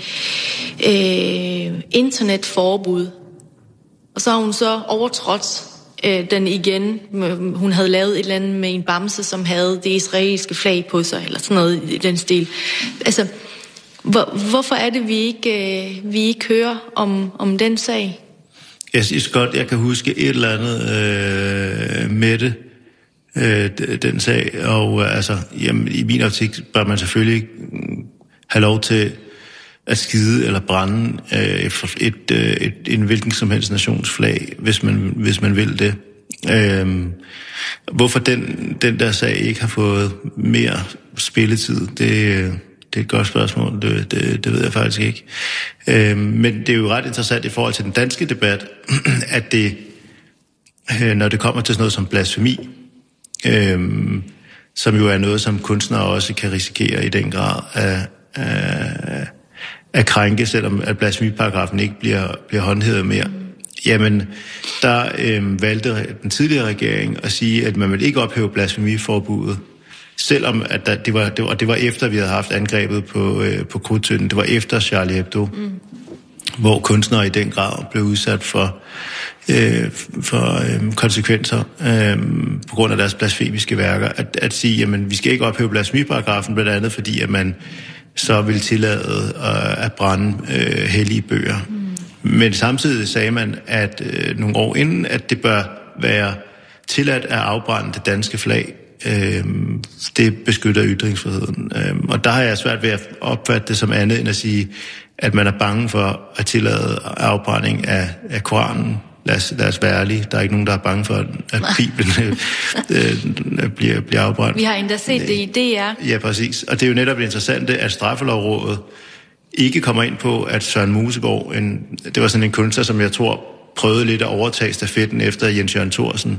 internetforbud. Og så har hun så overtrådt den igen. Hun havde lavet et eller andet med en bamse, som havde det israelske flag på sig, eller sådan noget i den stil. Altså, hvorfor er det, vi ikke hører om den sag? Jeg synes godt, jeg kan huske et eller andet med det, den sag, og jamen, i min optik bør man selvfølgelig ikke have lov til at skide eller brænde en hvilken som helst nations-flag, hvis man vil det. Hvorfor den der sag ikke har fået mere spilletid, det er et godt spørgsmål, det ved jeg faktisk ikke. Men det er jo ret interessant i forhold til den danske debat, at det, når det kommer til sådan noget som blasfemi, som jo er noget, som kunstnere også kan risikere i den grad at krænke, selvom at blasfemiparagrafen ikke bliver håndhævet mere. Jamen, der valgte den tidligere regering at sige, at man vil ikke ophæve blasfemiforbuddet, selvom at det var efter, vi havde haft angrebet på Krudttønden. Det var efter Charlie Hebdo, hvor kunstnere i den grad blev udsat for konsekvenser på grund af deres blasfemiske værker. At sige, jamen, vi skal ikke ophæve blasfemiparagrafen, blandt andet fordi, at man så vil tillade at brænde hellige bøger. Men samtidig sagde man, at nogle år inden, at det bør være tilladt at afbrænde det danske flag. Det beskytter ytringsfriheden. Og der har jeg svært ved at opfatte det som andet end at sige, at man er bange for at tillade afbrænding af Koranen. Lad os være ærlige. Der er ikke nogen, der er bange for, at Bibelen bliver afbrændt. Vi har endda set det i DR. Ja, præcis. Og det er jo netop det interessante, at Straffelovrådet ikke kommer ind på, at Søren Mosegaard, det var sådan en kunstner, som jeg tror prøvede lidt at overtage stafetten efter Jens Jørgen Thorsen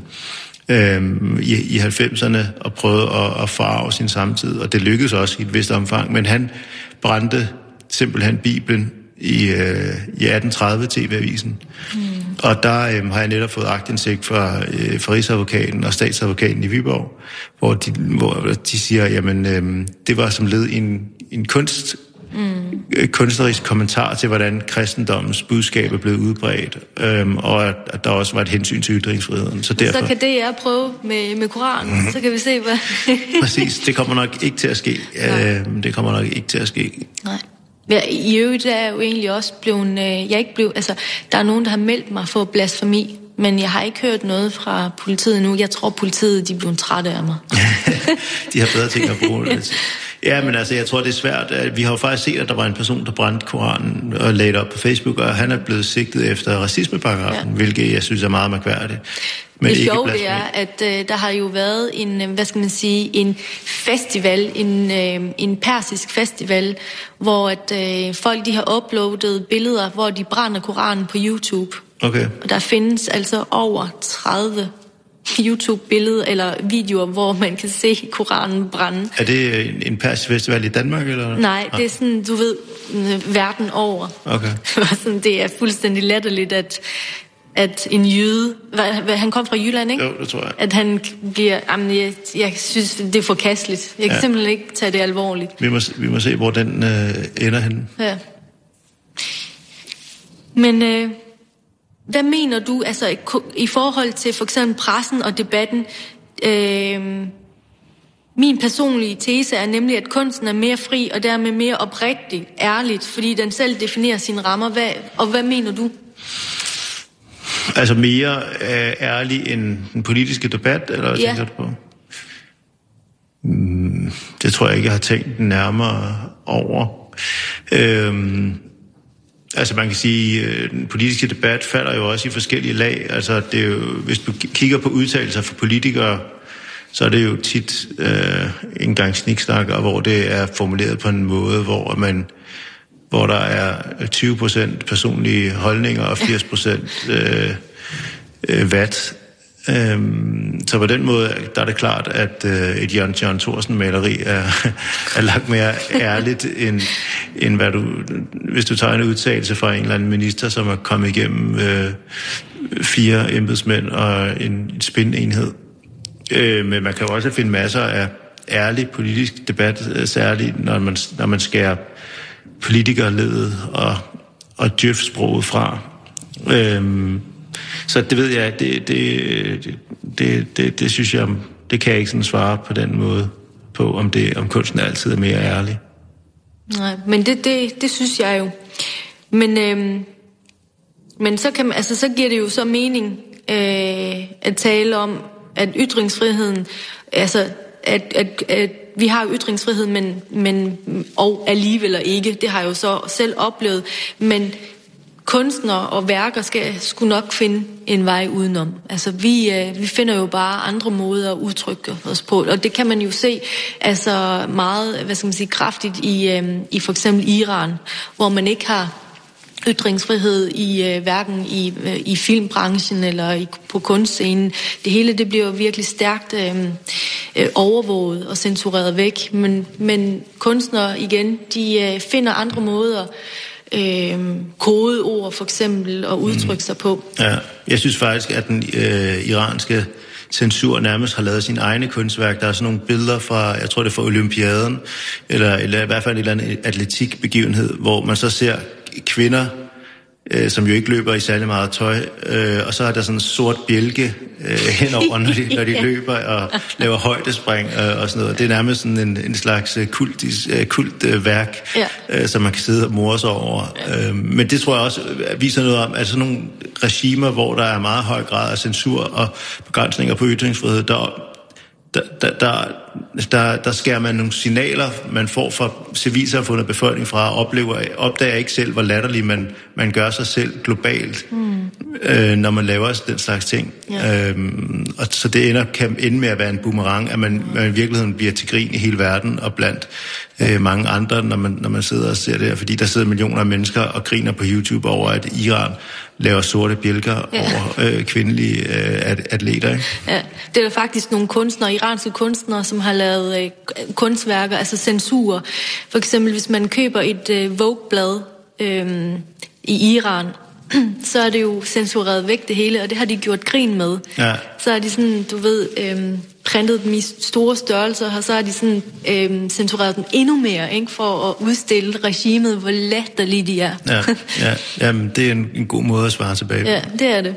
i 90'erne og prøvede at farve sin samtid, og det lykkedes også i et vist omfang, men han brændte simpelthen Bibelen i 1830 TV-avisen. Og der har jeg netop fået aktindsigt fra Rigsadvokaten og statsadvokaten i Viborg, hvor de siger, jamen det var som led i en kunstnerisk kommentar til, hvordan kristendommens budskab er blevet udbredt, og at der også var et hensyn til ytringsfriheden. Så kan DR prøve med Koranen, så kan vi se, hvad... Præcis, det kommer nok ikke til at ske. Det kommer nok ikke til at ske. Nej. Ja, i øvrigt er jeg jo egentlig også blevet... der er nogen, der har meldt mig for blasfemi, men jeg har ikke hørt noget fra politiet nu. Jeg tror, politiet de er blevet trætte af mig. De har bedre ting at bruge det. Ja, men jeg tror, det er svært. Vi har jo faktisk set, at der var en person, der brændte Koranen og lagde det op på Facebook, og han er blevet sigtet efter racismeparagrafen, hvilket jeg synes er meget mærkværdigt. Men det sjove det er, at der har jo været en festival, en persisk festival, hvor folk de har uploadet billeder, hvor de brænder Koranen på YouTube. Okay. Og der findes altså over 30 YouTube-billeder eller videoer, hvor man kan se Koranen brænde. Er det en persisk festival i Danmark, eller? Nej, det er sådan, du ved, verden over. Okay. Det er fuldstændig latterligt, at en jøde, han kom fra Jylland, ikke? Jo, det tror jeg. At han bliver, jeg synes, det er forkasteligt. Jeg kan simpelthen ikke tage det alvorligt. Vi må se, hvor den ender henne. Ja. Men hvad mener du, altså i forhold til for eksempel pressen og debatten? Min personlige tese er nemlig, at kunsten er mere fri og dermed mere oprigtigt, ærligt, fordi den selv definerer sine rammer. Hvad mener du? Altså mere ærlig end den politiske debat, eller hvad tænker du på? Det tror jeg ikke, jeg har tænkt nærmere over. Altså man kan sige, den politiske debat falder jo også i forskellige lag. Altså det er jo, hvis du kigger på udtalelser fra politikere, så er det jo tit en gang sniksnakker, hvor det er formuleret på en måde, hvor der er 20% personlige holdninger og 80% vat. Så på den måde der er det klart, at et Jørgen Thorsen-maleri er langt mere ærligt, end hvad hvis du tager en udtalelse fra en eller anden minister, som er kommet igennem 4 embedsmænd og en spinenhed. Men man kan jo også finde masser af ærlig politisk debat, særligt når man skærer politikerledet og djøf-sproget fra. Så det ved jeg, det synes jeg, det kan jeg ikke sådan svare på den måde på, om kunsten altid er mere ærlig. Nej, men det synes jeg jo. Men så kan man, altså så giver det jo så mening at tale om, at ytringsfriheden, altså at vi har ytringsfrihed, men og alligevel ikke. Det har jeg jo så selv oplevet, men kunstnere og værker skulle nok finde en vej udenom. Altså vi finder jo bare andre måder at udtrykke os på, og det kan man jo se altså meget, hvad skal man sige, kraftigt i for eksempel Iran, hvor man ikke har ytringsfrihed i hverken i filmbranchen eller på kunstscenen. Det hele det bliver jo virkelig stærkt overvåget og censureret væk, men kunstnere igen, de finder andre måder, kodeord for eksempel, at udtrykke sig på. Ja, jeg synes faktisk, at den iranske censur nærmest har lavet sin egne kunstværk. Der er sådan nogle billeder fra, jeg tror det er fra Olympiaden, eller i hvert fald en eller anden atletikbegivenhed, hvor man så ser kvinder, som jo ikke løber i særlig meget tøj, og så er der sådan en sort bjælke henover, når de løber og laver højdespring og sådan noget. Det er nærmest sådan en slags kultværk, som man kan sidde og more sig over. Men det tror jeg også viser noget om, at sådan nogle regimer, hvor der er meget høj grad af censur og begrænsninger på ytringsfrihed, der skærer man nogle signaler, man får fra civilsamfundet og befolkningen fra, opdager ikke selv, hvor latterlig man gør sig selv globalt, når man laver den slags ting. Ja. Og så det kan ende med at være en boomerang, at man i virkeligheden bliver til grin i hele verden og blandt mange andre, når man sidder og ser det her, fordi der sidder millioner af mennesker og griner på YouTube over, at Iran laver sorte bjælker over kvindelige atleter. Ikke? Ja, det er der faktisk nogle kunstnere, iranske kunstnere, som har lavet kunstværker, altså censurer. For eksempel, hvis man køber et Vogue-blad i Iran, så er det jo censureret væk det hele, og det har de gjort grin med. Ja. Så er de sådan, du ved, printet dem i store størrelser, og så har de sådan censureret dem endnu mere, ikke, for at udstille regimet, hvor latterlige de er. Ja. Jamen, det er en god måde at svare tilbage på. Ja, det er det.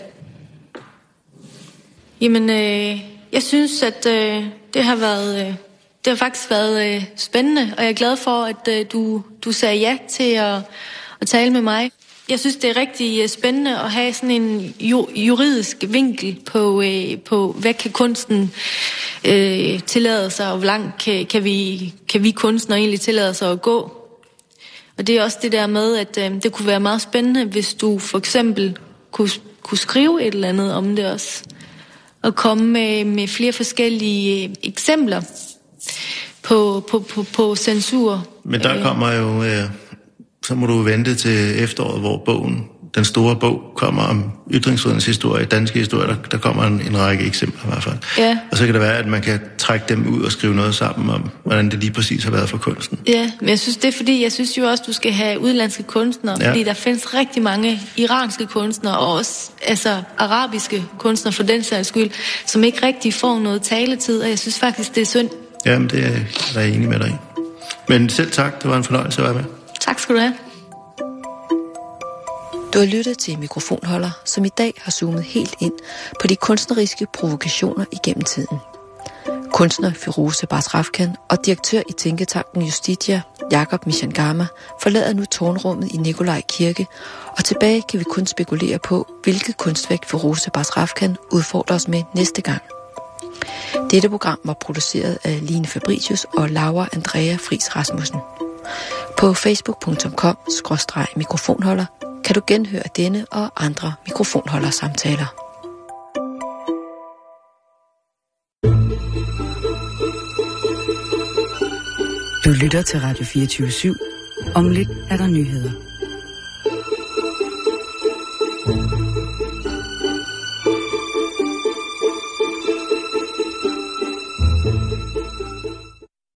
Jamen, jeg synes, at det har faktisk været spændende, og jeg er glad for, at du sagde ja til at tale med mig. Jeg synes, det er rigtig spændende at have sådan en juridisk vinkel på hvad kan kunsten tillade sig, og hvor langt kan vi kunstnere egentlig tillade sig at gå. Og det er også det der med, at det kunne være meget spændende, hvis du for eksempel kunne skrive et eller andet om det også, og komme med flere forskellige eksempler på censur. Men der kommer jo... Så må du vente til efteråret, hvor den store bog kommer om ytringsfrihedens historie, danske historie. Der kommer en række eksempler i hvert fald. Ja. Og så kan det være, at man kan trække dem ud og skrive noget sammen om, hvordan det lige præcis har været for kunsten. Ja, men jeg synes, det er fordi, jeg synes jo også, du skal have udenlandske kunstnere, fordi der findes rigtig mange iranske kunstnere, og også altså arabiske kunstnere for den sags skyld, som ikke rigtig får noget taletid, og jeg synes faktisk, det er synd. Jamen, det er jeg enig med dig i. Men selv tak, det var en fornøjelse at være med. Tak skal du have. Du har lyttet til Mikrofonholder, som i dag har zoomet helt ind på de kunstneriske provokationer igennem tiden. Kunstner Firoozeh Bazrafkan og direktør i tænketanken Justitia, Jakob Mishangama, forlader nu tårnrummet i Nikolaj Kirke, og tilbage kan vi kun spekulere på, hvilket kunstværk Firoozeh Bazrafkan udfordrer os med næste gang. Dette program var produceret af Line Fabricius og Laura Andrea Friis Rasmussen. På facebook.com/mikrofonholder kan du genhøre denne og andre mikrofonholdersamtaler. Du lytter til Radio 24/7. Om lidt er der nyheder.